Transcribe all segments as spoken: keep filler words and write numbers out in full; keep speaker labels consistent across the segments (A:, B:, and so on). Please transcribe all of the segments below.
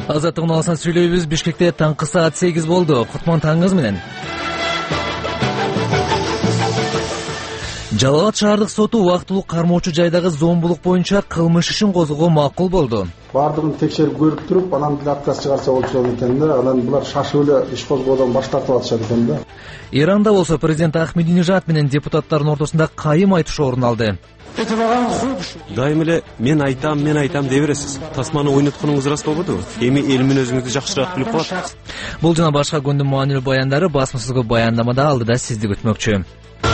A: Азаттык унаалсан сүйлөйбүз. Бишкекте таңкы саат сегиз болду. Кутман таңыңыз менен. Жалал Абад шаардык соту убактылуу кармоочу жайдагы зомбулук боюнча кылмыш ишин козгоого макул болду.
B: Бардыгын текшерип көрүп туруп, анан деле отказ чыгарса болчу экен да. Анан булар шашып эле иш козгоодон баш тартып атышат экен да.
A: Иранда болсо президент Ахмединежад менен депутаттардын ортосунда кайым айтышуу орун алды.
C: Дайым эле мен айтам, мен айтам дей бересиз. Тасманы ойнотконуңуз рас болбодубу? Эми эл менен өзүңүздү жакшыраак билип калат.
A: Бул жана башка күндүн маанилүү баяндары басмасызгы баяндамада алдыда сизди күтмөкчү.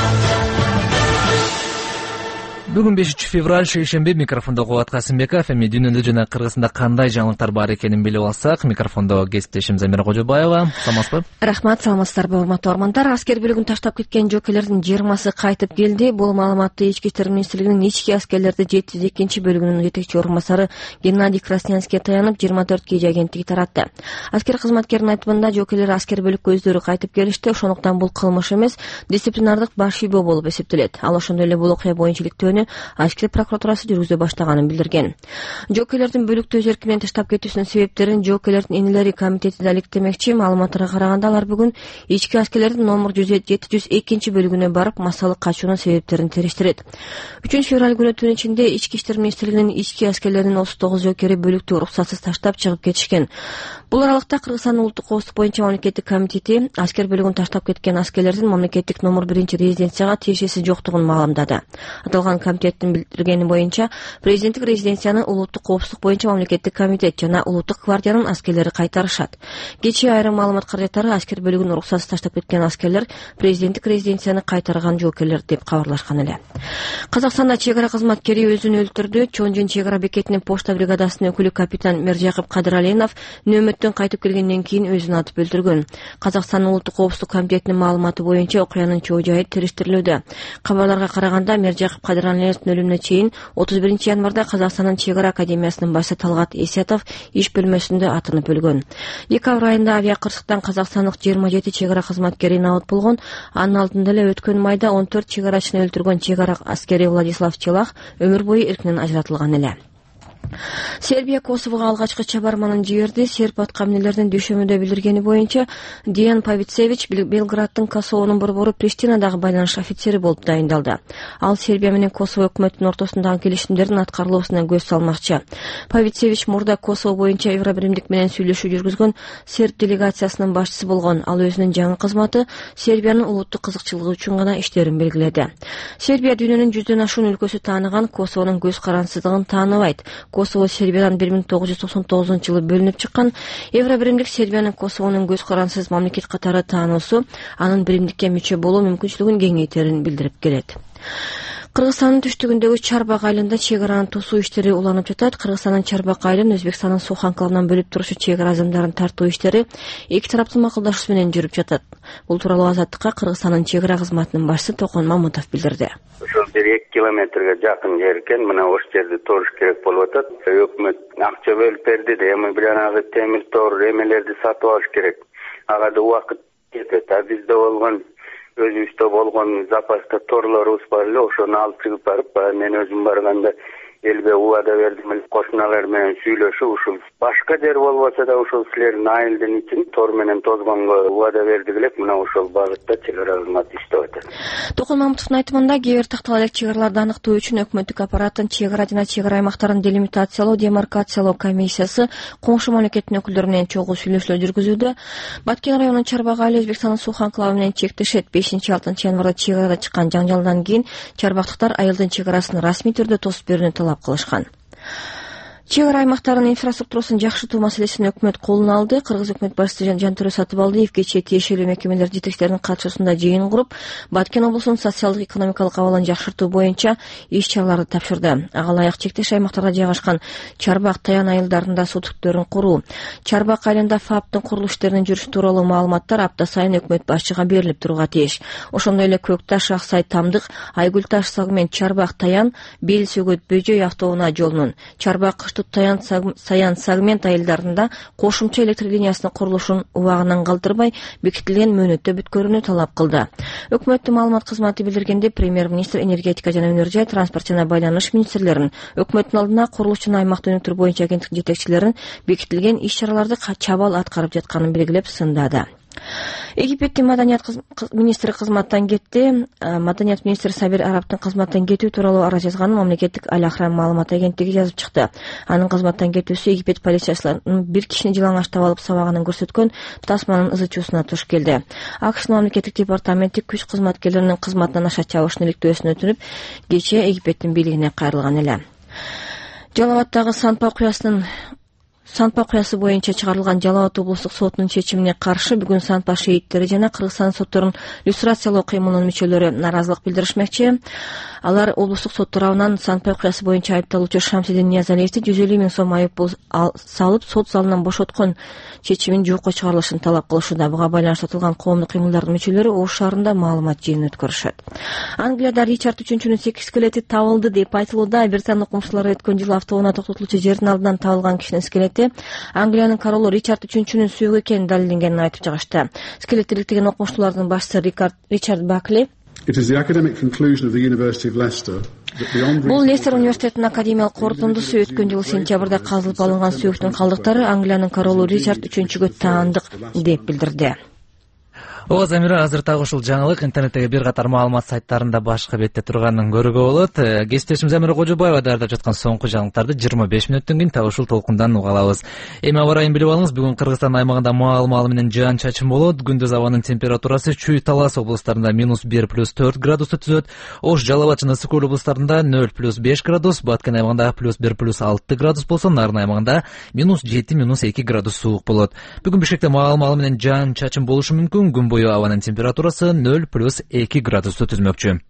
A: Бүгүн бешинчи февраль шейшемби. Микрофондо Кубат Касымбеков. Эми дүйнөдө жана Кыргызстанда кандай жаңылыктар бар экенин билип алсак, микрофондо кесиптешим Замира Кожобаева. Саламатсызбы?
D: Рахмат, саламатсыздарбы, урматтуу угармандар. Аскер бөлүгүн таштап кеткен жокерлердин жыйырмасы кайтып келди. Бул маалыматты Ички иштер министрлигинин ички аскерлерди жети жүз экинчи бөлүгүнүн жетекчи орун басары Геннадий Краснянский таянып, жыйырма төрт кей агенттиги таратты. Аскер кызматкеринин айтымында жокерлер аскер бөлүккө өздөрү кайтып келишти. Ошондуктан бул кылмыш эмес, дисциплинардык баш ийбөө болуп эсептелет. Ал ошондой эле бул окуя боюнча иликтөөнү Ашкер прокуратурасы жүргүзө баштаганын билдирген. Жокерлердин бөлүктү өз эрки менен таштап кетүүсүнүн себептерин жокерлердин энелери комитети да иликтемекчи. Маалыматтарга караганда алар бүгүн ички аскерлердин номер жети жүз экинчи бөлүгүнө барып, массалык качуунун себептерин териштирет. үчүнчү февраль күнү түн ичинде Ички иштер министрлигинин ички аскерлеринин отуз тогуз жокери бөлүктү уруксатсыз таштап чыгып кетишкен. Бул аралыкта Кыргызстандын улуттук коопсуздук боюнча мамлекеттик комитети аскер бөлүгүн таштап кеткен аскерлердин мамлекеттик номер биринчи резиденцияга тиешеси жоктугун маалымдады. Аталган комитеттин билдиргени боюнча президенттик резиденцияны улуттук коопсуздук боюнча мамлекеттик комитет жана улуттук гвардиянын аскерлери кайтарышат. Кечээ айрым маалымат каражаттары аскер бөлүгүн уруксатсыз таштап кеткен аскерлер президенттик резиденцияны кайтарган жокерлер деп кабарлашкан эле. Казакстанда чек ара кызматкери өзүн өлтүрдү. Чонжин чек ара бекетинин почта бригадасынын өкүлү капитан Мержакып Кадыралинов нөөмөттөн кайтып келгенден кийин өзүн атып өлтүргөн. Казакстандын улуттук коопсуздук комитетинин маалыматы боюнча окуянын чоо жайы териштирилүүдө. Кабарларга караганда Мержакып Кадыралиновдун өлүмүнө чейин отуз биринчи январда Казакстандын чек ара академиясынын башы Талгат Эсятов иш бөлмөсүндө атынып өлгөн. Декабрь айында авиакырсыктан казакстандык жыйырма жети чек ара кызматкери набыт болгон. Анын алдында эле өткөн майда он төрт чек арачыны өлтүргөн чек ара аскери Владислав Челах өмүр бою эркинен ажыратылган эле. Сербия Косового алгачкы чабарманын жиберди. Серб атка минелердин дүйшөмүндө билдиргени боюнча Диан Павицевич Белграддын Косовонун борбору Приштинадагы байланыш офицери болуп дайындалды. Ал Сербия менен Косово өкмөтүнүн ортосундагы келишимдердин аткарылуусуна көз салмакчы. Павицевич мурда Косово боюнча Евробиримдик менен сүйлөшүү жүргүзгөн серб делегациясынын башчысы болгон. Ал өзүнүн жаңы кызматы Сербиянын улуттук кызыкчылыгы үчүн гана иштерин белгиледи. Сербия дүйнөнүн жүздөн ашуун өлкөсү тааныган Косовонун көз карансыздыгын тааныбайт. Косово Сербиядан бир миң тогуз жүз токсон тогузунчу жылы бөлүнүп чыккан. Евробиримдик Сербиянын Косовонун көз карансыз мамлекет катары таануусу анын биримдикке мүчө болуу мүмкүнчүлүгүн кеңейтерин билдирип келет. Кыргызстандын түштүгүндөгү Чарбак айылында чек араны тосуу иштери уланып жатат. Кыргызстандын Чарбак айылын Өзбекстандын Суу анклавынан бөлүп турушу чек ара азамдарын тартуу иштери эки тараптын макулдашуусу менен жүрүп жатат. Бул тууралуу Азаттыкка Кыргызстандын чек ара кызматынын башчысы Токон Мамутов билдирди.
E: Ошол бир эки километрге жакын жер экен. Мына ошол жерди торуш керек болуп атат. Өкмөт акча бөлүп берди да, эми бир анагы темир тор эмелерди сатып алыш керек. Ага да убакыт кетет. А бизде болгон өзүбүздө болгон запаста торлорубуз бар эле, ошону алып чыгып барып, мен өзүм барганда элге убада бердим эле, кошуналар менен сүйлөшүп, ушул башка жер болбосо да ушул силердин айылдын ичин тор менен тозгонго убада бердик элек, мына ошол багытта чек ара кызматы иштеп атат.
D: Токон Мамутовдун айтымында кээ бир тактала элек чек араларды аныктоо үчүн өкмөттүк аппараттын чек ара жана чек ара аймактарын делимитациялоо, демаркациялоо комиссиясы коңшу мамлекеттин өкүлдөрү менен чогуу сүйлөшүүлөр жүргүзүүдө. Баткен районунун Чарбак айылы Өзбекстандын Суу анклавы менен чектешет. бешинчи алтынчы январда чек арада чыккан жаңжалдан кийин чарбактыктар айылдын чек арасын расмий түрдө тосуп берүүнү талап кылышкан. Чек ара аймактарынын инфраструктурасын жакшыртуу маселесин өкмөт колуна алды. Кыргыз өкмөт башчысы Жантөрө Сатыбалдиев кечээ тиешелүү мекемелер жетекчилеринин катышуусунда жыйын куруп, Баткен облусунун социалдык экономикалык абалын жакшыртуу боюнча иш чараларды тапшырды. Ага ылайык чектеш аймактарда жайгашкан Чарбак, Таян айылдарында суу түптөрүн куруу, Чарбак айылында ФАПтын курулуш иштеринин жүрүшү тууралуу маалыматтар апта сайын өкмөт башчыга берилип турууга тийиш. Ошондой эле Көк Таш, Аксай, Тамдык, Айгүл таш сегмент Чарбак, Таян, Бел Сөгөт, Бөжөй автоунаа жолунун, Чарбак Ошту Саян Сагмент айылдарында кошумча электр линиясынын курулушун убагынан калтырбай бекитилген мөөнөттө бүткөрүүнү талап кылды. Өкмөттүн маалымат кызматы билдиргенде, премьер-министр, энергетика жана өнөр жай, транспорт жана байланыш министрлерин өкмөттүн алдына курулуш жана аймактык өнүктүрүү боюнча агенттиктин жетекчилерин бекитилген иш-чараларды чабал аткарып жатканын белгилеп сындады. Египеттин маданият министри кызматтан кетти. Маданият министри Сабир Арабтын кызматтан кетүү тууралуу ара жазганын мамлекеттик Аль-Ахрам маалымат агенттиги жазып чыкты. Анын кызматтан кетүүсү Египет полициячыларынын бир кишини жалаңаштап алып сабаганын көрсөткөн тасманын ызычуусуна туш келди. АКШнын мамлекеттик департаменти күч кызматкерлеринин кызматтан аша чабышын иликтөөсүн өтүнүп, кечээ Египеттин бийлигине кайрылган эле. Жалал Абадтагы Санпа окуясынын Санпа окуясы боюнча чыгарылган Жалал Абад облустук сотунун чечимине каршы бүгүн Санпа шейиттери жана Кыргызстан сотторунун люстрациялоо кыймылынын мүчөлөрү нааразылык билдиришмекчи. Алар облустук сот тарабынан Санпа окуясы боюнча айыпталуучу Шамсидин Ниязалиевди жүз элүү миң сом айып салып сот залынан бошоткон чечимин жокко чыгарылышын талап кылышууда. Буга байланыштуу атылган коомдук кыймылдардын мүчөлөрү Ош шаарында маалымат жыйынын өткөрүшөт. Англияда Ричард үчүнчүнүн секс скелети табылды деп айтылууда. Британ окумуштуулары өткөн жылы автоунаа токтотулуучу жердин алдынан табылган кишинин скелети Англиянын королу Ричард үчүнчүнүн сүйөгү экенин далилденгенин айтып чыгышты. Скелетти иликтеген окумуштуулардын башчысы Ричард Бакли бул Лестер университетинин академиялык корутундусу. Өткөн жылы сентябрда казылып алынган сүйөктүн калдыктары Англиянын королу Ричард үчүнчүгө таандык деп билдирди.
A: Ооба Замира, азыр так ушул жаңылык интернеттеги бир катар маалымат сайттарында башка бетте турганын көрүүгө болот. Кесиптешим Замира Кожобаева даярдап жаткан соңку жаңылыктарды жыйырма беш мүнөттөн кийин так ушул толкундан уга алабыз. Эми аба ырайын билип алыңыз. Бүгүн Кыргызстан аймагында маал-маал менен жаан чачын болот. Күндүз абанын температурасы Чүй, Талас облустарында минус бир плюс төрт градусту түзөт. Ош, Жалал Абад жана Ысык Көл облустарында нөл плюс беш градус, Баткен аймагында плюс бир плюс алты градус болсо, Нарын аймагында минус жети минус эки градус суук болот. Бүгүн Бишкекте маал-маал менен жаан чачын болушу мүмкүн. Күн бою абанын температурасы нөл плюс эки градусту түзмөкчү.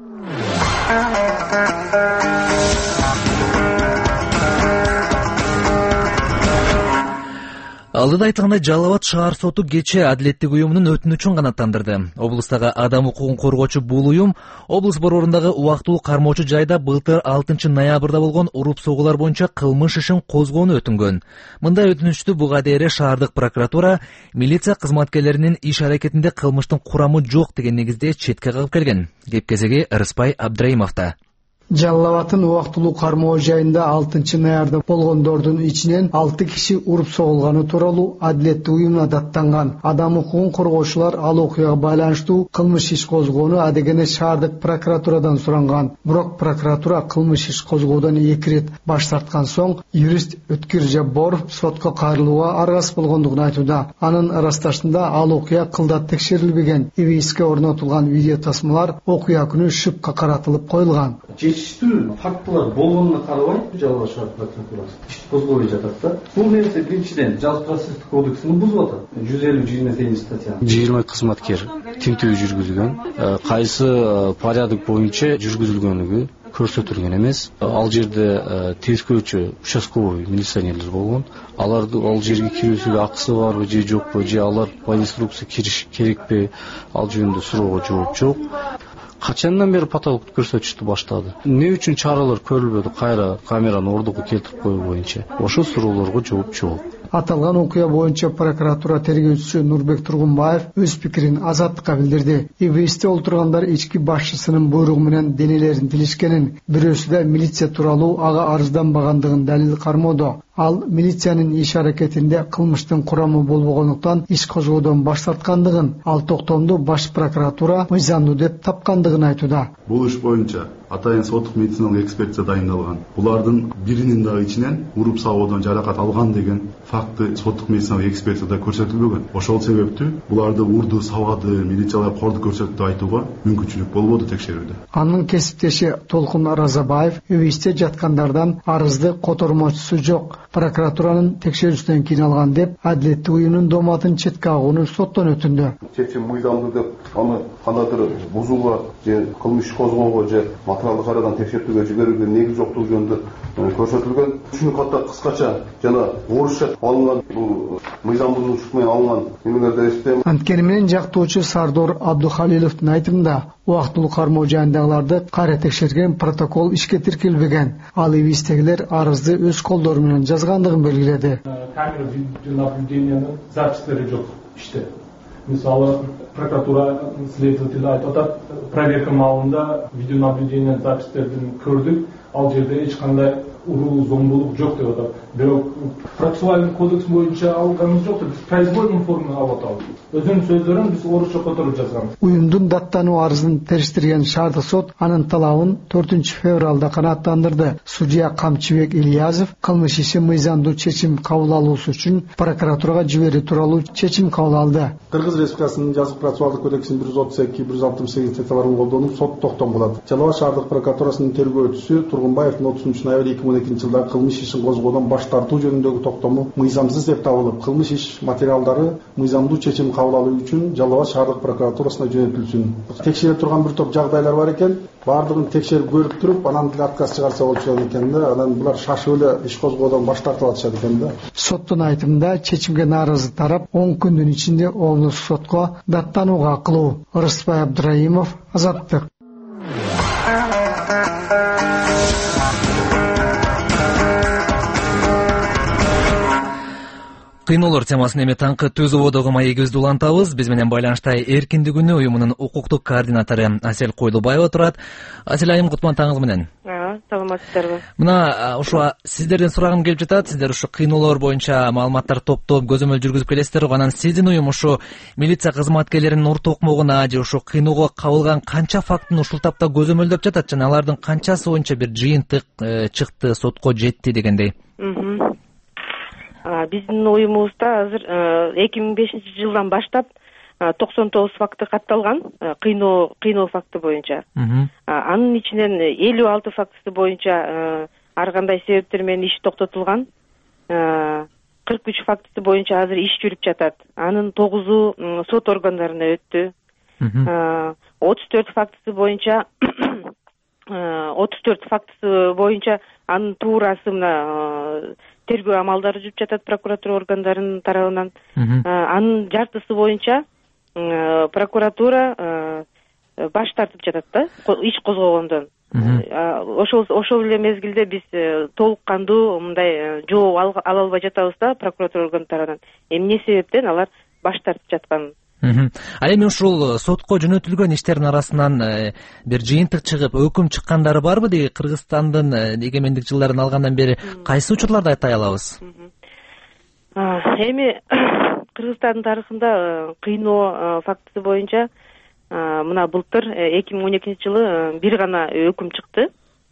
A: Алдыда айтылгандай, Жалал Абад шаар соту кечээ Адилеттик уюмунун өтүнүчүн канааттандырды. Облустагы адам укугун коргоочу бул уюм облус борборундагы убактылуу кармоочу жайда былтыр алтынчы ноябрда болгон уруп согуулар боюнча кылмыш ишин козгоону өтүнгөн. Мындай өтүнүчтү буга дейин шаардык прокуратура милиция кызматкерлеринин иш аракетинде кылмыштын курамы жок деген негизде четке кагып келген. Кепкезеги Рыспай Абдраимовда.
F: Жалал Абадтын убактылуу кармоо жайында алтынчы ноябрда болгондордун ичинен алты киши уруп согулганы тууралуу Адилеттик уюмуна даттанган. Адам укугун коргоочулар ал окуяга байланыштуу кылмыш иш козгоону адегене шаардык прокуратурадан суранган. Бирок прокуратура кылмыш иш козгоодон эки ирет баш тарткан соң юрист Өткүр Жабборов сотко кайрылууга аргасыз болгондугун айтууда. Анын ырасташында ал окуя кылдат текшерилбеген. ИВСке орнотулган видео тасмалар окуя күнү шыпка каратылып коюлган.
G: Чечиштүү фактылар болгонуна карабай, Жалал Абад шаар прокуратурасы иш козгобой жатат да. Бул нерсе биринчиден Жалпы процесстик кодексин бузуп атат. жүз элүү жыйырма сегизинчи статья.
H: жыйырма кызматкер тинтүү жүргүзүлгөн. Кайсы порядок боюнча жүргүзүлгөнүгү көрсөтүлгөн эмес. Ал жерде тескөөчү участковый милиционерлер болгон. Аларды ал жерге кирүүсүгө акысы барбы же жокпу, же алар по инструкция кириш керекпи, ал жөнүндө суроого жооп жок. Качандан бери патологду көрсөтүштү баштады. Эмне үчүн чаралар көрүлбөдү, кайра камераны ордуга келтирип коюу боюнча? Ошол суроолорго жооп жок.
F: Аталган окуя боюнча прокуратура тергөөчүсү Нурбек Тургунбаев өз пикирин Азаттыкка билдирди. ИВСте олтургандар ички башчысынын буйругу менен денелерин тилишкенин, бирөөсү да милиция тууралуу ага арызданбагандыгын далил кармоодо. Ал милициянын иш аракетинде кылмыштын курамы болбогондуктан иш козгоодон баш тарткандыгын, ал токтомду баш прокуратура мыйзамдуу деп тапкандыгын айтууда.
I: Бул иш боюнча атайын соттук медициналык экспертиза дайындалган. Булардын биринин дагы ичинен уруп сагоодон жаракат алган деген факты соттук медициналык экспертизада көрсөтүлбөгөн. Ошол себептүү буларды урду, сабады, милициялар корду көрсөттү айтууга мүмкүнчүлүк болбоду текшерүүдө.
F: Анын кесиптеши Толкун Аразабаев ИВСте жаткандардан арызды котормочусу жок, прокуратуранын текшерүүсүнөн кийин алган деп Адилеттик уюмдун доматын четке агууну соттон өтүндү.
I: Чечим мыйзамдуу деп аны кандайдыр бузууга же кылмыш козгоого же материалдык кайрадан текшертүүгө жиберүүгө негиз жоктугу жөнүндө көрсөтүлгөн. Ушуну катта кыскача жана орусча алынган бул мыйзам бузуучулук менен алынган немелерди эсептейм.
F: Анткени менен жактоочу Сардор Абдухалиловдун айтымында убактылуу кармоо жайындагыларды кайра текшерген протокол ишке тиркелбеген. Ал ибистегилер арызды өз колдору менен жазгандыгын белгиледи.
J: Камера видеонаблюдениянын запистери жок иште. Мисалы прокуратура следователь айтып атат, проверка маалында видеонаблюдение запистердин көрдүк, ал жерде эч кандай уруу зомбулук жок деп атат. Бирок процессуальный кодекс боюнча алганыбыз жок, биз произвольный форма алып атабыз. Өзүнүн сөздөрүн биз орусча которуп жазганбыз.
F: Уюмдун даттануу арызын териштирген шаардык сот анын талабын төртүнчү февралда канааттандырды. Судья Камчыбек Ильязов кылмыш иши мыйзамдуу чечим кабыл алуусу үчүн прокуратурага жиберүү тууралуу чечим кабыл алды.
B: Кыргыз Республикасынын жазык процессуалдык кодексинин бир жүз отуз эки бир жүз алтымыш сегиз статьяларын колдонуп сот токтом кылат. Жалал Абад шаардык прокуратурасынын тергөөчүсү Тургунбаевдин отузунчу ноябрь эки миң он экинчи жылдагы кылмыш ишин козгоодон баш тартуу жөнүндөгү токтому мыйзамсыз деп табылып, кылмыш иш материалдары мыйзамдуу чечим кабыл алуу үчүн Жалал Абад шаардык прокуратурасына жөнөтүлсүн. Текшере турган бир топ жагдайлар бар экен. Баардыгын текшерип көрүп туруп, анан деле отказ чыгарса болчу экен да. Анан булар шашып эле иш козгоодон баш тартып атышат экен да. Соттун
F: айтымында чечимге нааразы тарап он күндүн ичинде облустук сотко даттанууга кылуу. Рыспай Абдраимов, Азаттык.
A: Кыйноолор темасын эми таңкы Түз ободогу маегибизди улантабыз. Биз менен байланышта Эркиндик күнү уюмунун укуктук координатору Асель Койдубаева турат. Асель айым, кутман таңыңыз менен.
K: Ага, саламатсыздарбы.
A: Мына ушу сиздерден сурагым келип жатат. Сиздер ушу кыйноолор боюнча маалыматтар топтоп, көзөмөл жүргүзүп келесиздер. Анан сиздин уюм ушу милиция кызматкерлеринин орто укмогуна же ушу кыйноого кабылган канча фактыны ушул тапта көзөмөлдөп жатат жана алардын канчасы боюнча бир жыйынтык чыкты, сотко жетти дегендей.
K: Биздин уюмубузда азыр эки миң бешинчи жылдан баштап токсон тогуз факты катталган, кыйноо кыйноо факты боюнча. Анын ичинен элүү алты фактысы боюнча ар кандай себептер менен иш токтотулган. кырк үч фактысы боюнча азыр иш жүрүп жатат. Анын тогузу сот органдарына өттү. отуз төрт фактысы боюнча отуз төрт фактысы боюнча анын туурасы мына тергөө амалдары жүрүп жатат прокуратура органдарынын тарабынан. Анын жартысы боюнча прокуратура баш тартып жатат да, иш козгогондон. Ошол ошол эле мезгилде биз толук кандуу мындай жооп ала албай жатабыз да прокуратура органы тарабынан. Эмне себептен алар баш тартып жаткан.
A: Ал эми ушул сотко жөнөтүлгөн иштердин арасынан бир жыйынтык чыгып, өкүм чыккандары барбы деги Кыргызстандын эгемендик жылдарын алгандан бери кайсы учурларды айтай алабыз?
K: Эми Кыргызстандын тарыхында кыйноо фактысы боюнча мына былтыр эки миң он экинчи жылы бир гана өкүм чыкты.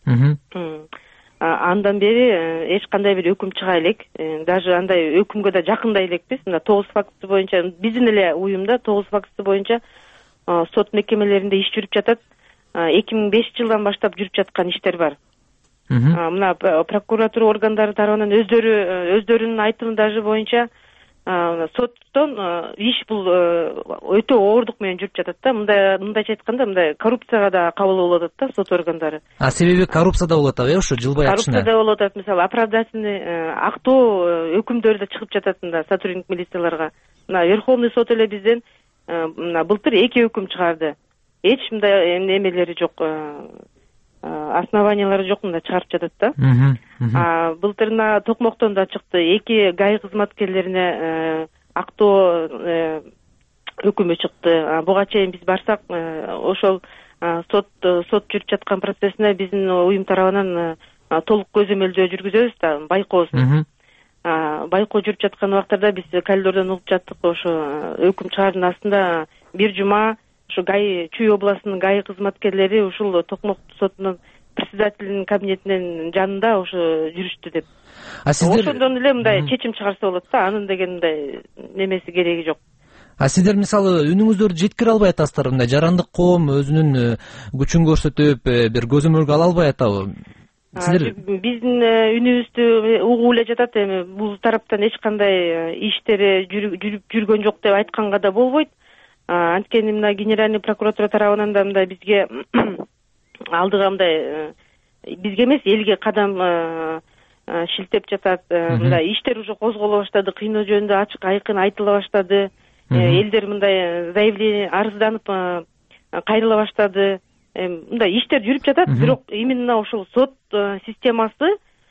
K: Андан бери эч кандай бир өкүм чыга элек, даже андай өкүмгө да жакындай элекпиз. Мына тогуз фактысы боюнча биздин эле уюмда тогуз фактысы боюнча сот мекемелеринде иш жүрүп жатат. эки миң бешинчи жылдан баштап жүрүп жаткан иштер бар. Мына прокуратура органдары тарабынан өздөрү өздөрүнүн айтымы даже боюнча соттон иш бул өтө оордук менен жүрүп жатат да. Мындай мындайча айтканда мындай коррупцияга да кабыл болуп атат да сот органдары.
A: А себеби коррупцияда болуп атабы, э, ушу жылбай акчына?
K: Коррупцияда болуп атат. Мисалы, оправдательный актоо өкүмдөр да чыгып жатат мында сотрудник милицияларга. Мына Верховный сот эле бизден мына былтыр эки өкүм чыгарды. Эч мындай эмелери жок, основаниялары жок, мында чыгарып жатат да. Былтырына Токмоктон да чыкты. Эки гай кызматкерлерине актоо өкүмү чыкты. Буга чейин биз барсак, ошол сот сот жүрүп жаткан процессине биздин уюм тарабынан толук көзөмөлдөө жүргүзөбүз да, байкообуз. Байкоо жүрүп жаткан убактарда биз коридордон угуп жаттык. Ошо өкүм чыгаардын астында бир жума ушу гай Чүй областынын гай кызматкерлери ушул Токмок сотунун председателинин кабинетинин жанында ошо жүрүштү деп. Ошондон эле мындай чечим чыгарса болот да, анын деген мындай немеси кереги жок.
A: А сиздер мисалы үнүңүздөрдү жеткире албай атасыздар, мындай жарандык коом өзүнүн күчүн көрсөтүп бир көзөмөлгө ала албай атабы?
K: Сиздер биздин үнүбүздү угуп эле жатат. Эми бул тараптан эч кандай иштери жүрүп жүргөн жок деп айтканга да болбойт. анткени мына генеральный прокуратура тарабынан да мындай бизге алдыга мындай бизге эмес элге кадам шилтеп жатат. Мындай иштер уже козголо баштады, кыйноо жөнүндө ачык айкын айтыла баштады. Элдер мындай заявление арызданып кайрыла баштады. Мындай иштер жүрүп жатат, бирок именно ушул сот системасы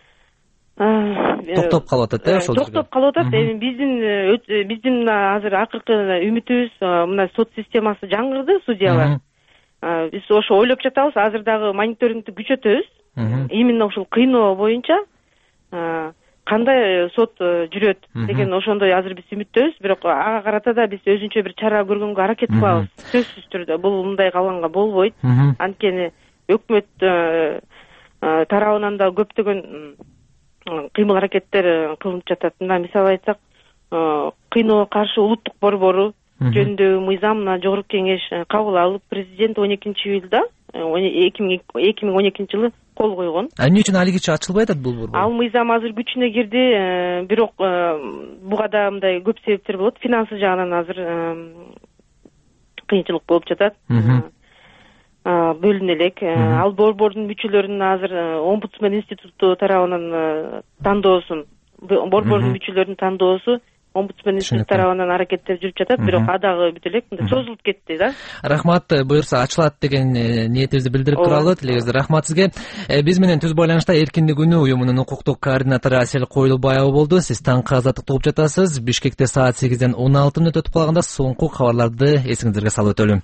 A: токтоп калып атат, э, ошол
K: токтоп калып атат. Эми биздин биздин азыр акыркы үмүтүбүз мына сот системасы жаңырды, судьялар. Биз ошо ойлоп жатабыз, азыр дагы мониторингди күчөтөбүз. Именно ушул кыйноо боюнча кандай сот жүрөт деген ошондой азыр биз үмүттөбүз. Бирок ага карата да биз өзүнчө бир чара көргөнгө аракет кылабыз. Сөзсүз түрдө бул мындай калганга болбойт. Анткени өкмөт тарабынан да көптөгөн кыймыл аракеттер кылынып жатат. Мына мисалы айтсак, кыйноого каршы улуттук борбору жөнүндөгү мыйзам мына жогорку кеңеш кабыл алып, президент он экинчи июлда эки миң он экинчи жылы кол койгон. А
A: эмне үчүн алигиче ачылбай атат бул борбор?
K: Ал мыйзам азыр күчүнө кирди, бирок буга да мындай көп себептер болот. Финансы жагынан азыр кыйынчылык болуп жатат. Бөлүнө элек. Ал борбордун мүчөлөрүнүн азыр омбудсмен институту тарабынан тандоосун, борбордун мүчөлөрүнүн тандоосу омбудсмен институту тарабынан аракеттер жүрүп жатат, бирок адагы бүт элек созулуп кетти да.
A: Рахмат, буюрса ачылат деген ниетибизди билдирип туралы. Тилегибизде рахмат сизге. Биз менен түз байланышта Эркиндик үнү уюмунун укуктук координатору Асель Койлубаева болду. Сиз таңкы азаттыкты угуп жатасыз. Бишкекте саат сегизден он алты мүнөт өтүп калганда соңку кабарларды эсиңиздерге салып өтөлүм.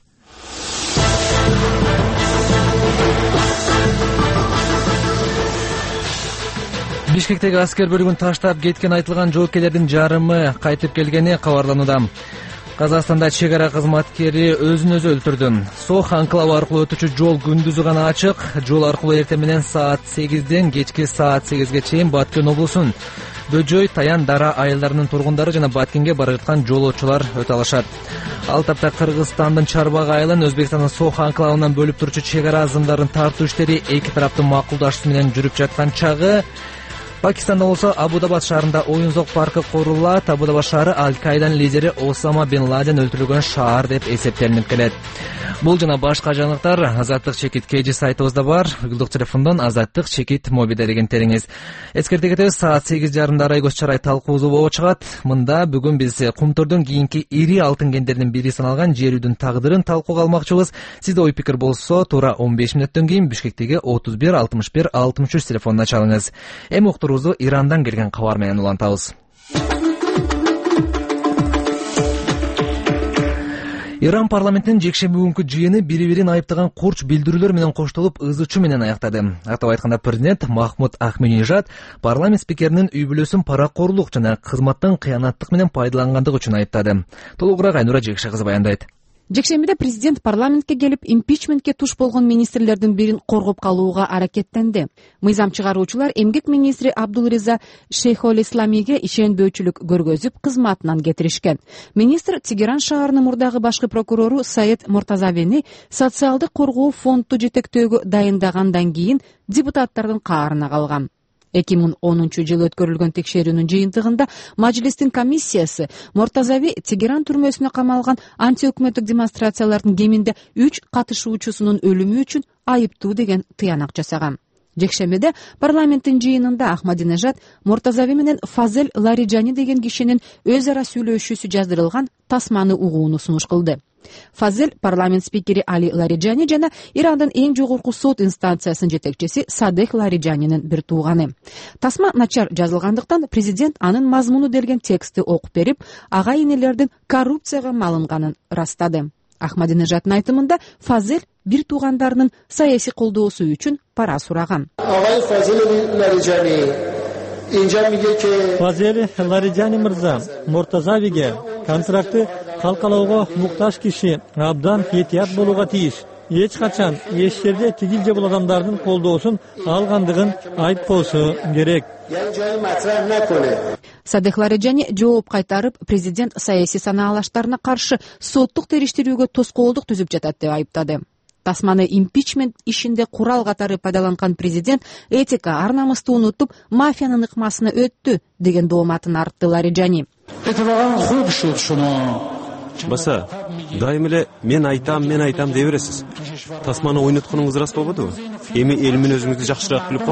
A: Бишкектеги аскер бөлүгүн таштап кеткен айтылган жоокейлердин жарымы кайтып келгени кабарланууда. Казакстанда чек ара кызматкери өзүн өзү өлтүрдү. Сох анклавы аркылуу өтүүчү жол күндүзү гана ачык. Жол аркылуу эртең менен саат сегизден кечки саат сегизге чейин Баткен облусунун Бөжөй, Таян, Дара айылдарынын тургундары жана Баткенге бара жаткан жолоочулар өтө алышат. Ал тапта Кыргызстандын Чарбак айылын Өзбекстандын Сох анклавынан бөлүп турчу чек ара азымдарын тартуу иштери эки тараптын макулдашуусу менен жүрүп жаткан чагы Пакистанда болсо Абу-Дабад шаарында оюн-зок паркы курулат. Абу-Дабад шаары Аль-Каиданын лидери Осама бин Ладен өлтүрүлгөн шаар деп эсептелинип келет. Бул жана башка жаңылыктар Азаттык чекит кж сайтыбызда бар. Уюлдук телефондон Азаттык чекит мобилде деген териңиз. Эскерте кетебиз, саат сегиз жарымда Арай көз чарай талкуусу болуп чыгат. Мында бүгүн биз Кумтурдун кийинки ири алтын кендеринин бири саналган жер үйдүн тагдырын талкууга алмакчыбыз. Сизде ой пикир болсо, туура он беш мүнөттөн кийин Бишкектеги отуз бир алтымыш бир алтымыш үч телефонуна чалыңыз. Эми уктуруубузду Ирандан келген кабар менен улантабыз. Иран парламентинин жекшемби күнкү жыйыны бири-бирин айыптаган курч билдирүүлөр менен коштолуп ыз ычуу менен аяктады. Атап айтканда, президент Махмуд Ахмединежад парламент спикеринин үй бүлөсүн паракорлук жана кызматтан кыянаттык менен пайдалангандыгы үчүн айыптады. Толугураак Айнура Жекше кызы баяндайт.
L: Жекшембиде президент парламентке келип импичментке туш болгон министрлердин бирин коргоп калууга аракеттенди. Мыйзам чыгаруучулар эмгек министри Абдулриза Шейхолисламиге ишенбөөчүлүк көргөзүп кызматынан кетиришкен. Министр Тегеран шаарынын мурдагы башкы прокурору Саид Муртазавини социалдык коргоо фонду жетектөөгө дайындагандан кийин депутаттардын каарына калган. эки миң онунчу жылы өткөрүлгөн текшерүүнүн жыйынтыгында Majлистин комиссиясы Муртазави Тегеран түрмөсүнө камалган антиөкмөттүк демонстрациялардын кеминде үч катышуучусунун өлүмү үчүн айыптуу деген тыянак жасаган. Жекшембиде парламенттин жыйынында Ахмадинежад Муртазави менен Фазел Лариджани деген кишинин өз ара сүйлөшүүсү жаздырылган тасманы угууну сунуш кылды. Фазел парламент спикери Али Лариджани жана Ирандын эң жогорку сот инстанциясынын жетекчиси Садех Лариджанинин бир тууганы. Тасма начар жазылгандыктан президент анын мазмуну делген текстти окуп берип, ага инелердин коррупцияга малынганын растады. Ахмадинежаддын айтымында Фазел бир туугандарынын саясий колдоосу үчүн пара сураган.
M: Фазел Лариджани мырза Муртазавиге контрактты калкалоого муктаж киши, абдан этият болууга тийиш. Эч качан эч жерде тигил же бул адамдардын колдоосун алгандыгын айткоосу керек.
L: Садех Лариджани жооп кайтарып, президент саясий санаалаштарына каршы соттук териштирүүгө тоскоолдук түзүп жатат деп айыптады. Тасманы импичмент ишинде курал катары пайдаланган президент этика, ар намысты унутуп, мафиянын ыкмасына өттү деген дооматын артты Лариджани.
C: Баса, Дайым эле мен айтам, мен айтам дей бересиз. Тасманы ойнотконуңуз ырас болбодубу? Эми эл менен өзүңүздү жакшыраак билип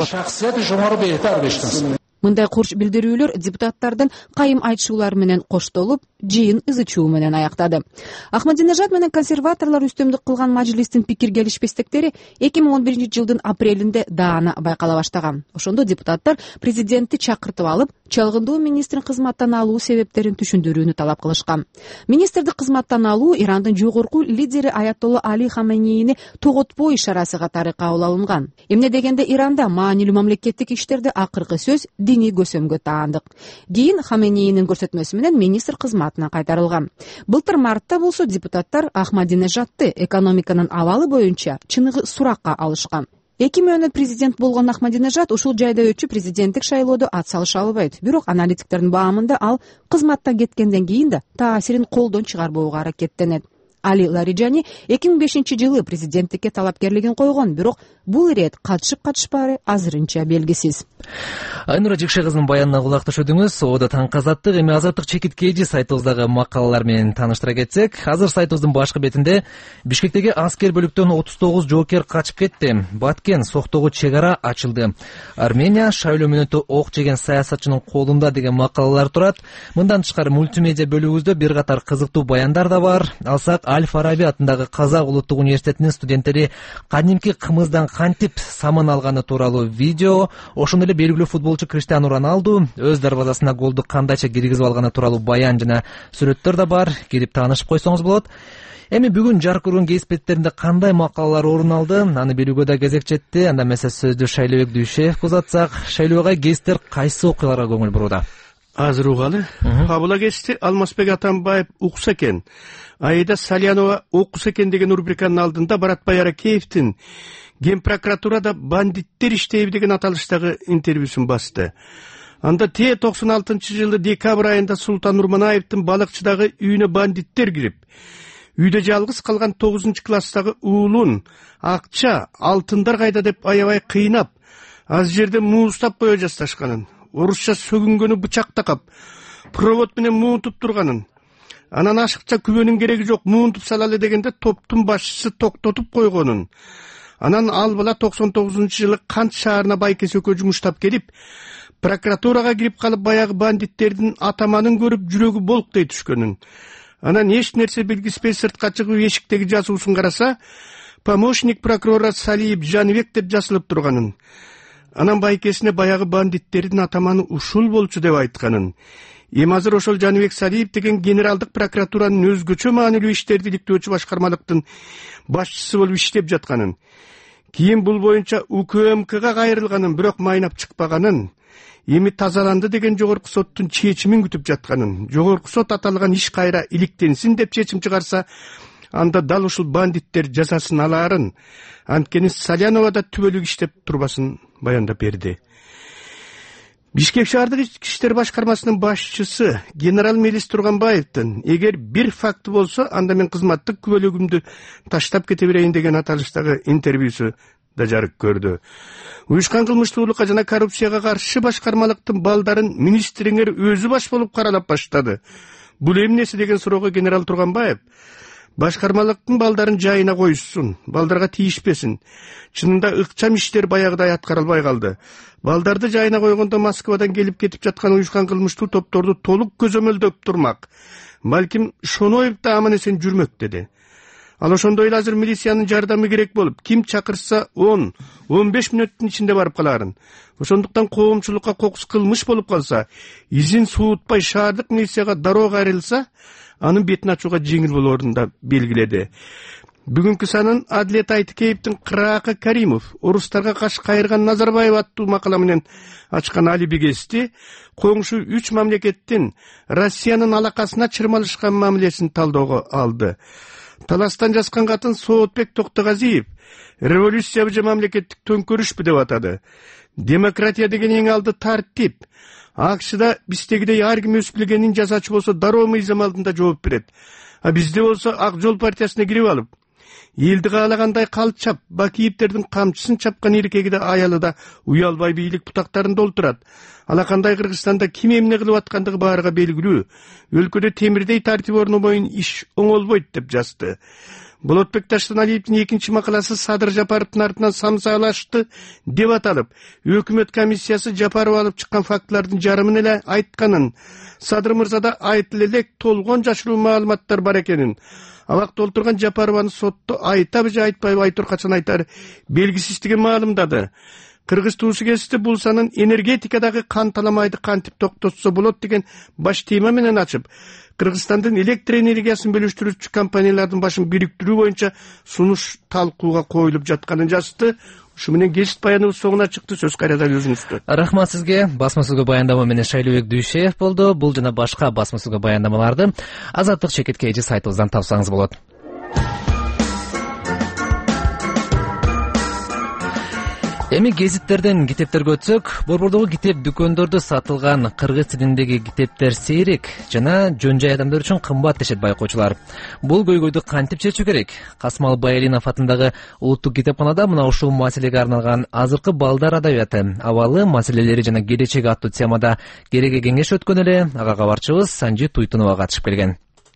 C: калат.
L: Мындай курч билдирүүлөр депутаттардын кайым айтышуулары менен коштолуп, жыйын ызычуу менен аяктады. Ахмадинежад менен консерваторлор үстөмдүк кылган мажлистин пикир келишпестиктери эки миң он биринчи жылдын апрелинде даана байкала баштаган. Ошондо депутаттар президентти чакыртып алып, чалгындуу министрин кызматтан алуу себептерин түшүндүрүүнү талап кылышкан. Министрди кызматтан алуу Ирандын жогорку лидери Аятолла Али Хаменейни тоготпоо ишарасы катары кабыл алынган. Эмне дегенде Иранда маанилүү мамлекеттик иштерде акыркы сөз диний көсөмгө таандык. Кийин Хаменейнин көрсөтмөсү менен министр кызматына кайтарылган. Былтыр мартта болсо депутаттар Ахмадинежадты экономиканын абалы боюнча чыныгы суракка алышкан. Эки мөөнөт президент болгон Ахмадинежад ушул жайда өтчү президенттик шайлоодо ат салыша албайт. Бирок аналитиктердин баамында ал кызматтан кеткенден кийин да таасирин колдон чыгарбоого аракеттенет. Али Лариджани эки миң бешинчи жылы президенттикке талапкерлигин койгон, бирок бул ирет катышып катышпаары азырынча белгисиз.
A: Айнура Жикше кызынын баянына кулак түшөдүңүз. Оодо таңкы азаттык, эми азаттык чекиткейди сайтыбыздагы макалалар менен тааныштыра кетсек, азыр сайтыбыздын башкы бетинде Бишкектеги аскер бөлүктөн отуз тогуз жоокер качып кетти. Баткен Соктогу чек ара ачылды. Армения шайлоо мүнөтү ок жеген саясатчынын колунда деген макалалар турат. Мындан тышкары мультимедиа бөлүгүбүздө бир катар кызыктуу баяндар да бар. Алсак Аль-Фараби атындагы Казак улуттук университетинин студенттери кадимки кымыздан кантип самын алганы тууралуу видео, ошондой эле белгилүү футболчу Криштиану Роналду өз дарбазасына голду кандайча киргизип алганы тууралуу баян жана сүрөттөр да бар. Кирип таанышып койсоңуз болот. Эми бүгүн жарык көргөн гезит беттеринде кандай макалалар орун алды, аны билүүгө да кезек жетти. Анда эмесе сөздү Шайлообек Дүйшеевке узатсак, Шайлоого гезиттер кайсы окуяларга көңүл бурууда?
N: Азыр угалы. Фабула гезити Алмазбек Атамбаев укса экен. Аида Салянова окуса экен деген рубриканын алдында Баратбай Аракеевдин Ген прокуратурада бандиттер иштейби деген аталыштагы интервьюсун басты. Анда Т токсон алтынчы жылы декабрь айында Султан Нурманаевдин балыкчыдагы үйүнө бандиттер кирип, үйдө жалгыз калган тогузунчу класстагы уулун акча, алтындар кайда деп аябай кыйнап, аз жерде муустап кое жаздашканын, орусча сөгүнгөнү бычактакап, провод менен муунтуп турганын, анан ашыкча күбөнүн кереги жок, муунтуп салалы дегенде топтун башчысы токтотуп койгонун, анан ал бала токсон тогузунчу жылы Кант шаарына байкесөккө жумуштап келип, прокуратурага кирип калып баягы бандиттердин атаманын көрүп жүрөгү болуктей түшкөнүн, анан эч нерсе билгиспей сыртка чыгып эшиктеги жазуусун караса, помощник прокурора Салиев Жаныбек деп жазылып турганын, анан байкесине баягы бандиттердин атаманы ушул болчу деп айтканын. Эми азыр ошол Жаныбек Салиев деген генералдык прокуратуранын өзгөчө маанилүү иштерди иликтөөчү башкармалыктын башчысы болуп иштеп жатканын, кийин бул боюнча УКМКга кайрылганын, бирок майнап чыкпаганын, эми тазаланды деген жогорку соттун чечимин күтүп жатканын, жогорку сот аталган иш кайра иликтенсин деп чечим чыгарса, анда дал ушул бандиттер жазасын алаарын, анткени Салянова да түбөлүк иштеп турбасын баяндап берди. Бишкек шаардык ички иштер башкармасынын башчысы генерал Мелис Турганбаевдин эгер бир факты болсо, анда мен кызматтык күбөлүгүмдү таштап кете берейин деген аталыштагы интервьюсу да жарык көрдү. Уюшкан кылмыштуулукка жана коррупцияга каршы башкармалыктын балдарын министриңер өзү баш болуп каралап баштады. Бул эмнеси деген суроого генерал Турганбаев башкармалыктын балдарын жайына койсун, балдарга тийишпесин. Чынында ыкчам иштер баягыдай аткарылбай калды. Балдарды жайына койгондо Москвадан келип кетип жаткан уюшкан кылмыштуу топторду толук көзөмөлдөп турмак. Балким Шоноев да аман эсен жүрмөк деди. Ал ошондой эле азыр милициянын жардамы керек болуп, ким чакырса он он беш мүнөттүн ичинде барып каларын. Ошондуктан коомчулукка кокус кылмыш болуп калса, изин суутпай шаардык милицияга дароо кайрылса, анын бетин ачууга жеңил болоорун да белгиледи. Бүгүнкү санын Адилет Айтыкеевдин Кыраакы Каримов орустарга каршы кайрган Назарбаев аттуу макала менен ачкан алиби гезити коңшу үч мамлекеттин Россиянын алакасына чырмалышкан мамилесин талоого алды. Таластан жазган катын Соотбек Токтогазиев революциябы же мамлекеттик төңкөрүшпү деп атады. Демократия деген эң алды тартип. Акшда биздегидей ар ким өз билгенин жасачу болсо дароо мыйзам алдында жооп берет. А бизде болсо Ак Жол партиясына кирип алып, элди каалагандай калчап Бакиевдердин камчысын чапкан эркеги да аялы да уялбай бийлик бутактарында олтурат. Алакандай Кыргызстанда ким эмне кылып аткандыгы баарыга белгилүү. Өлкөдө темирдей тартип орнобойн иш оңолбойт деп жазды. Болотбек Таштаналиевдин экинчи макаласы Садыр Жапаровдун артынан самсаалашты деп аталып, өкмөт комиссиясы Жапаров алып чыккан фактылардын жарымын эле айтканын, Садыр мырзада айтыл элек толгон жашыруу маалыматтар бар экенин, абакта олтурган Жапарованы сотто айтабы же айтпайбы айтор качан айтар белгисиздигин маалымдады. Кыргыз туусу кести бул санын энергетикадагы кан таламайды кантип токтотсо болот деген баш тема менен ачып, Кыргызстандын электр энергиясын бөлүштүрүүчү компаниялардын башын бириктирүү боюнча сунуш талкууга коюлуп жатканын жазды. Ушу менен кесип баяныбыз соңуна чыкты. Сөз кайрадан өзүңүздө.
A: Рахмат сизге. Басма сөзгө баяндама менен Шайлообек Дүйшеев болду. Бул жана башка басма сөзгө баяндамаларды Азаттык чекитке эжи сайтыбыздан тапсаңыз болот. Эми гезиттерден китептерге өтсөк, борбордогу китеп дүкөндөрдө сатылган кыргыз тилиндеги китептер сейрек жана жөн жай адамдар үчүн кымбат дешет байкоочулар. Бул көйгөйдү кантип чечүү керек? Касмал Байалинов атындагы улуттук китепканада мына ушул маселеге арналган азыркы балдар адабияты, абалы маселелери жана келечеги аттуу темада кереге кеңеш өткөн эле. Ага кабарчыбыз Санжи Туйтунова катышып келген.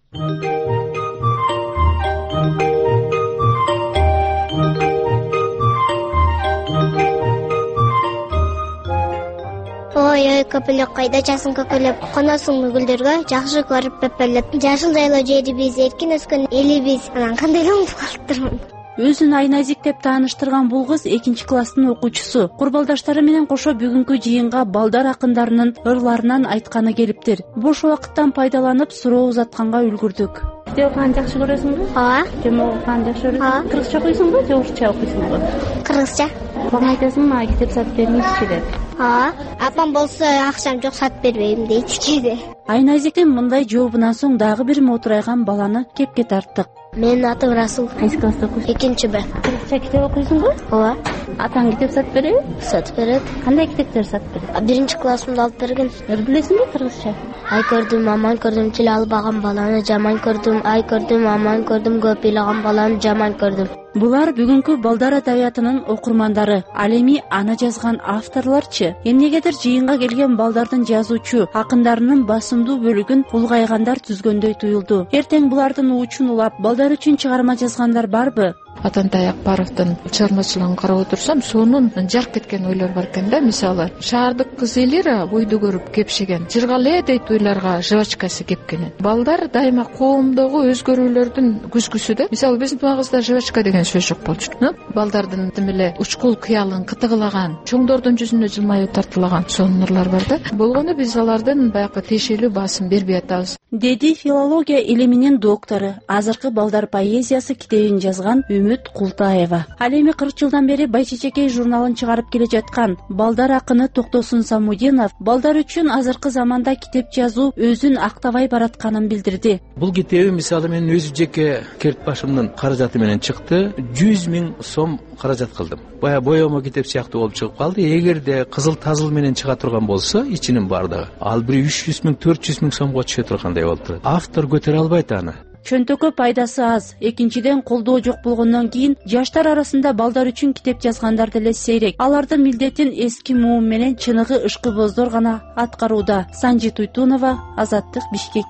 O: Ой, ой, көпөлөк кайда жасың көпөлөп, коносуңбу гүлдөргө, жакшы көрүп пепелеп. Жашыл жайлоо жери биз, эркин өскөн эли биз. Анан кандай эле унутуп калыптырмын.
P: Өзүн Айназик деп тааныштырган бул кыз экинчи класстын окуучусу. Курбалдаштары менен кошо бүгүнкү жыйынга балдар акындарынын ырларынан айтканы келиптир. Бош убакыттан пайдаланып суроо узатканга үлгүрдүк. Китеп окуганды жакшы көрөсүңбү?
O: Ооба.
P: Кем окуганды жакшы көрөсүңбү? Кыргызча окуйсуңбу же орусча окуйсуңбу?
O: Кыргызча.
P: Бага айтасың, мага китеп сатып бериңизчи деп.
O: Ооба. Апам болсо акчам жок сатып бербейм дейт кээде.
P: Айназиктин мындай жообунан соң дагы бир мотурайган баланы кепке тарттык.
O: Менин атым Расул.
P: Кайсы класста окуйсуң?
O: Экинчи Б.
P: Кыргызча китеп окуйсуңбу?
O: Ооба.
P: Атаң китеп сатып береби?
O: Сатып берет.
P: Кандай китептер сатып берет?
O: Биринчи классымда алып берген.
P: Билесиңби кыргызча?
O: Ай көрдүм, аман көрдүм, тил албаган баланы жаман көрдүм. Ай көрдүм, аман көрдүм, көп ыйлаган баланы жаман көрдүм.
P: Булар бүгүнкү балдар адабиятынын окурмандары. Ал эми аны жазган авторлорчу? Эмнегедир жыйынга келген балдардын жазуучу акындарынын басымдуу бөлүгүн улгайгандар түзгөндөй туюлду. Эртең булардын уучун улап, балдар үчүн чыгарма жазгандар барбы?
Q: Атантай Акбаровдун чыгармачылыгын карап отурсам, сонун жарк кеткен ойлор бар экен да. Мисалы, шаардык кыз элер бойду көрүп кепшеген, жыргале дейт уйларга жыбачкасы кепкен. Балдар дайыма коомдогу өзгөрүүлөрдүн күзгүсү да. Мисалы, биздин убагыбызда жыбачка деген сөз жок болчу. Балдардын тимеле учкул кыялын кытыгылаган, чоңдордун жүзүнө жылмаюу тартылаган сонурлар бар да. Болгону биз алардын баягы тиешелүү баасын бербей атабыз.
P: Деди филология илиминин доктору, азыркы балдар поэзиясы китебин жазган Үмүт Култаева. Ал эми кырк жылдан бери Байчечекей журналын чыгарып келе жаткан балдар акыны Токтосун Самудинов балдар үчүн азыркы заманда китеп жазуу өзүн актабай баратканын билдирди.
R: Бул китеби мисалы менин өзү жеке керт башымдын каражаты менен чыкты. жүз миң сом каражат кылдым. Бая боёмо китеп сыяктуу болуп чыгып калды. Эгерде кызыл тазыл менен чыга турган болсо, ичинин бардыгы ал бир үч жүз миң төрт жүз миң сомго түшө тургандай болду. Автор көтөрө албайт аны.
P: Чөнтөккө пайдасы аз. Экинчиден колдоо жок болгондон кийин жаштар арасында балдар үчүн китеп жазгандар деле сейрек. Алардын милдетин эски муун менен чыныгы ышкыбоздор гана аткарууда. Санжи Туйтунова, Азаттык, Бишкек.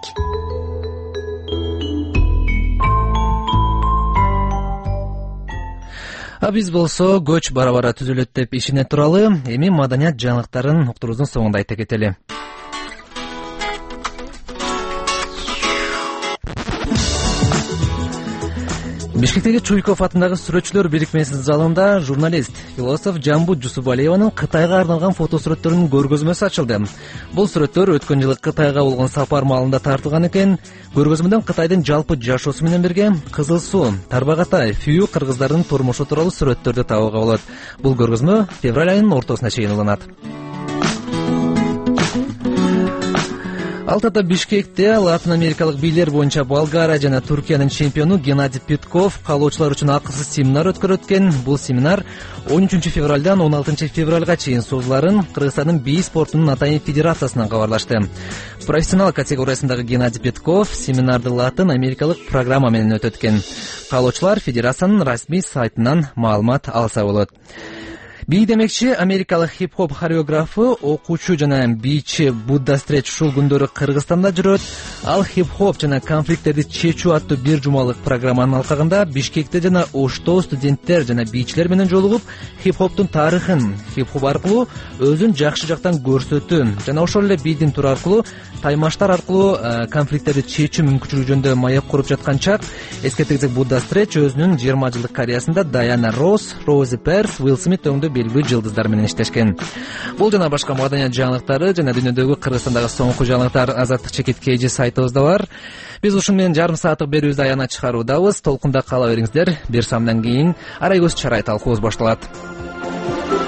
A: А биз болсо көч бара-бара түзүлөт деп ишене туралы эми маданият жаңылыктарын уктуруубуздун соңунда айта кетели. Бишкектеги Чуйков атындагы сүрөтчүлөр бирикмесинин залында журналист, философ Жамбут Жусупалиеванын Кытайга арналган фотосурөттөрүнүн көргөзмөсү ачылды. Бул сүрөттөр өткөн жылы Кытайга болгон сапар маалында тартылган экен. Көргөзмөдөн Кытайдын жалпы жашоосу менен бирге Кызыл Суу, Тарбағатай, Фүү кыргыздардын турмушу тууралуу сүрөттөрдү табууга болот. Бул көргөзмө февраль айынын ортосуна чейин уланат. Алтата Бишкекте латын америкалык бийлер боюнча Болгария жана Туркиянын чемпиону Геннадий Петков каалоочулар үчүн акысыз семинар өткөрөт экен. Бул семинар он үчүнчү февралдан он алтынчы февралга чейин созуларын Кыргызстандын бий спортунун атайын федерациясынан кабарлашты. Профессионал категориясындагы Геннадий Петков семинарды латын америкалык программа менен өтөт экен. Каалоочулар федерациянын расмий сайтынан маалымат алса болот. Би демекчи америкалык хип-хоп хореографы, окуучу жана бийчи Будда Стретч ушул күндөрү Кыргызстанда жүрөт. Ал хип-хоп жана конфликттерди чечүү аттуу бир жумалык программанын алкагында Бишкекте жана Ошто студенттер жана бийчилер менен жолугуп, хип-хоптун тарыхын, хип-хоп аркылуу өзүн жакшы жактан көрсөтүү жана ошол эле бийдин тур аркылуу таймаштар аркылуу конфликттерди чечүү мүмкүнчүлүгү жөнүндө маек куруп жаткан чак. Эске тегсек, Будда Стретч өзүнүн жыйырма жылдык карьерасында Дайана Росс, Рози Перс, Уилл Смит өңдө белгилүү жылдыздар менен иштешкен. Бул жана башка маданият жаңылыктары жана дүйнөдөгү Кыргызстандагы соңку жаңылыктар Азаттык чекит кж сайтыбызда бар. Биз ушуну менен жарым сааттык берүүбүздү аягына чыгаруудабыз. Толкунда кала бериңиздер. Бир самдан кийин Арай көз чарай талкуубуз башталат.